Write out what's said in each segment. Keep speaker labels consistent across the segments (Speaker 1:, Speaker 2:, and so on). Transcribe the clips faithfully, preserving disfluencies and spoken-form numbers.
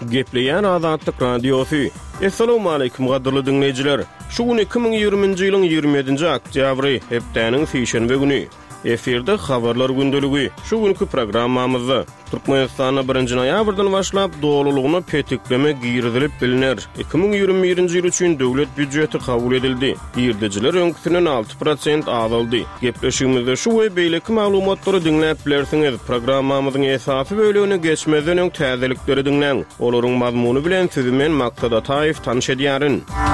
Speaker 1: Gepleyen Azadlyk Radiosu. Assalamu alaykum gadyrly dinleyijiler. Şu gün iki ming ýygrymynjy ýylyň ýygrimi ýedinji oktýabry, hepdeniň seýşenbe güni. Eferde habarlar gündöligi. Şu günkü programmamyzda Türkmenistanyň birinji noýabrdan başlap dolulugyny petikleme girdilip biliner. iki ming ýygrimi birinji ýyl üçin döwlet büdjeti kabul edildi. Girdijiler öňküsinden alty prosent azaldy. Gepleşigimizde şu we beýleki maglumatlary dinläp bilersiňiz. Programmamyzyň esasy bölügine geçmeden öň täzelikleri dinleň. Olaryň mazmuny bilen sizi men Maksat Ataýew tanyş edýärin.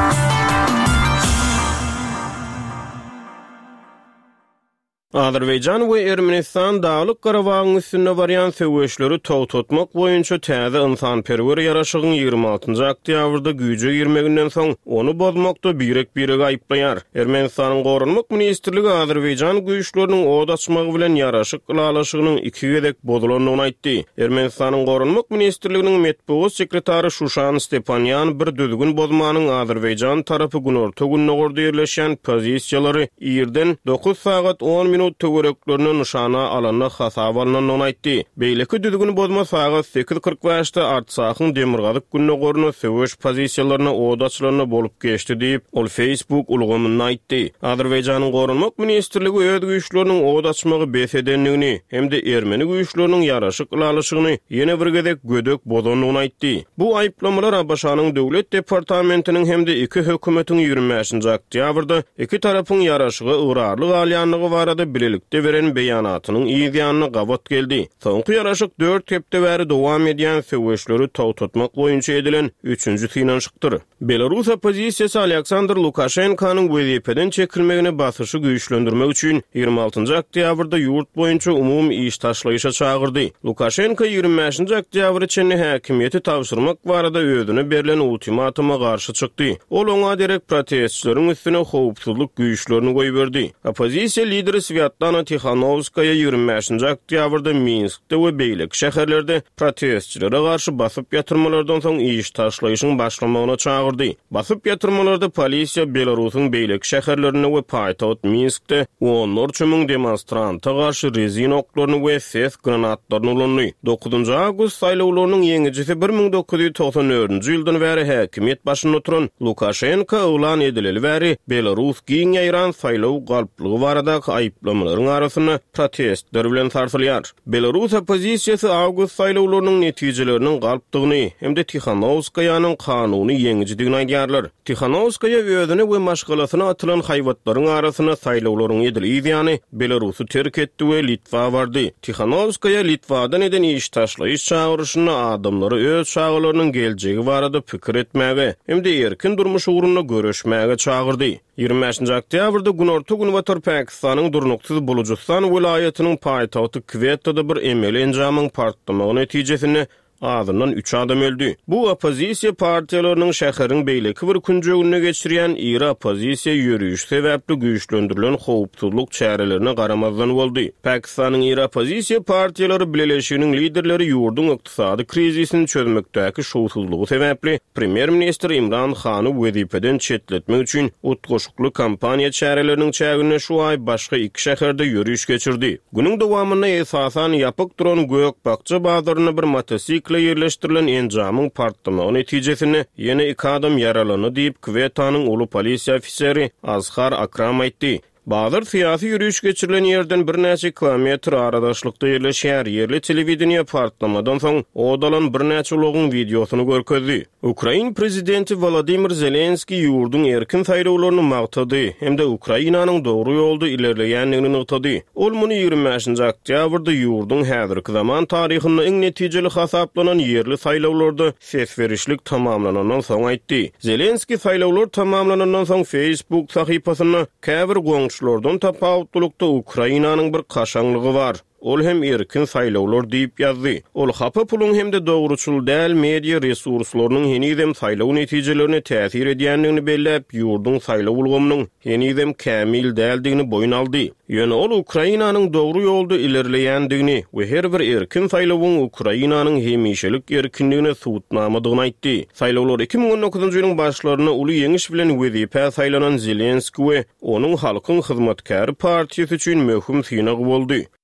Speaker 1: Azerbaycan we Ermenistan Dağlyk Garabagyň üstünde barýan söwüşleri togtatmak boýunça täze ynsanperwer ýaraşygyň ýygrimi altynjy oktýabrda güýje girmegenden soň onu bozmakda birek-birek aýplaýar. Ermenistanyň Gorunmak ministrligi Azerbaycan güýçleriniň od açmagy bilen ýaraşyk ýalaşygynyň iki gezek bozulanyny aýtdy. Ermenistanyň Gorunmak ministrliginiň metbuat sekretary Şuşan Stepanyan bir düzgün bozmanyň Azerbaycan tarapy günorta günnägorde ýerleşen pozisiýalary ýerden dokuz saat on minut töwereklerini nişana alanyna hasap alynanyny aýtdy. Beýleki düzgün bozma saat sekiz kırk beşde Artsakyň Demirgazyk günnägoruna söwüş pozisiýalaryna od açylaryna bolup geçdi diýip ol Facebook ulgamyny aýtdy. Azerbaýjanyň Gorunmak ministrligi öz güýçleriniň od açmagy besedenligini hemde Ermeni güýçleriniň ýaraşyk ýalaşygyny ýene bir gezek gödök bozanyny aýtdy. Bu aýplamalar Abaşanyň döwlet departamentiniň hemde iki hökümetiň ýygrimi beşinji oktýabrda iki tarapyň ýaraşygy ýgrarlyk alýanlygy barada bilelikde beren beýanatynyň ýygyanyny gabat geldi. Soňky ýaraşyk dört hepde bäri dowam edýän söwüşleri togtatmak boýunça edilen üçünji synanyşykdyr. Belarus opozisiýasy Aleksandr Lukashenkanyň wezipeden çekilmegine basyşy güýçlendirmek üçin ýygrimi altynjy oktýabrda ýurt boýunça umumy iş taşlaýyşa çagyrdy. Lukashenko ýygrimi beşinji oktýabr üçin häkimiýeti tawşyrmak barada özüne berilen ultimatuma garşy çykdy. Ol oňa derek protestçileriň üstüne howpsuzlyk güýçlerini goýup berdi. Opozisiýa lideri Sviatlana Tikhanovskaya ýygrimi beşinji oktýabrda Minskde we beýlek şäherlerde protestçilere garşy basyp ýatyrmalardan soň iş taşlaýyşyň başlamagyna çagyrdy. Basyp ýatyrmalarda polisiýa Belarusyň beýlek şäherlerine we paýtagat Minskde onlarça müň demonstranta garşy rezin oklaryny we ses granatlaryny ulandy. dokuzunji awgust saýlawlarynyň ýeňijisi bir ming dokuz ýüz toksan dördünji ýyldan bäri häkimiýet başynda oturan Lukashenko ulan edileli bäri Belarus giň ýaýran saýlaw galplygy barada aýplamalaryň arasyna protestler bilen tartylýar. Belarus opozisiýasy awgust saýlawlarynyň netijeleriniň galpdygyny hemde Tikhanovskaýanyň kanuny ýeňijidigini aýdýarlar. Tikhanovskaya özüne we maşgalasyna atylan haýwatlaryň arasyna saýlawlaryň edilýäni Belarusy terk etdi we Litwa bardy. Tikhanovskaya Litwadan eden iş taşlaýyş çağırışyny adamlary öz çağılarynyň geljegi barada pikir etmäge hemde erkin durmuş ugrunda görüşmäge çağırdy. ýygrimi beşinji oktýabrda günorta gün watar Pakistanyň Durnuksyz Bulujistan welaýatynyň paýtagty Quetta-da bir emeli enjamyň partlamagy netijesinde azyndan üç adam öldü. Bu opozisiýa partiýalarynyň şäheriň beýleki bir künjegine geçirýän ýyra opozisiýa ýürüýüş sebäpli güýçlendirilen howpsuzlyk çärelerine garamazdan boldy. Pakistanyň ýyra opozisiýa partiýalary birleşiginiň liderleri ýurdun ykdysady krizisini çözmekdäki şowsuzlygy sebäpli premier ministr Imran Khany wezipeden çetletmek üçin utgoşukly kampaniýa çäreleriniň çägine şu ay başga iki şäherde ýürüýüş geçirdi. Günüň dowamyna esasan ýapyk duran Gökbakça bazaryna bir motosikl yerleştirilen enjamyň partlamagy netijesinde ýene iki adam ýaralany diýip Quetta-nyň uly polisiýa ofiseri Azhar Akram aýtdy. Bazar siyasi yürüyüş geçirilen yerden bir neçe kilometr aradaşlykda yerleşýär yerli telewizioniýa partlamadan soň odalan bir neçe ulogyň videosunu görkezdi. Ukraina prezidenti Volodymyr Zelenski ýurdun erkin saýlawlaryny magtady hemde Ukrainanyň dogry ýolda ilerleýänligini ýytdy. Ol muny ýygrimi beşinji oktýabrda ýurdun häzirki zaman taryhyny iň netijeli hasaplanan yerli saýlawlarda ses berişlik tamamlanandan soň aýtdy. Zelenski saýlawlar tamamlanandan soň Facebook sahypasyna käbir goňşulardan tapawutlukda Ukrainanyň bir kaşaňlygy bar. Ol hem erkin saýlawlar diýip ýazdy. Ol hapa pulun hemde dogruçul däl media resurslarynyň henizem saýlaw netijelerini täsir edýänligini belläp, ýurdun saýlaw ulgamynyň henizem kämil däldigini boyun aldy. Ýöne ol Ukrainanyň dogry ýolda ilerleýändigini we her bir erkin saýlawyň Ukrainanyň hemişelik erkinligine suwutnamadygyny aýtdy. Saýlawlar iki ming on dokuzunji ýylyň başlaryna uly ýeňiş bilen wezipe saýlanan Zelenski we onuň halkyň hyzmatkary partiýasy üçin möhüm synagy boldy.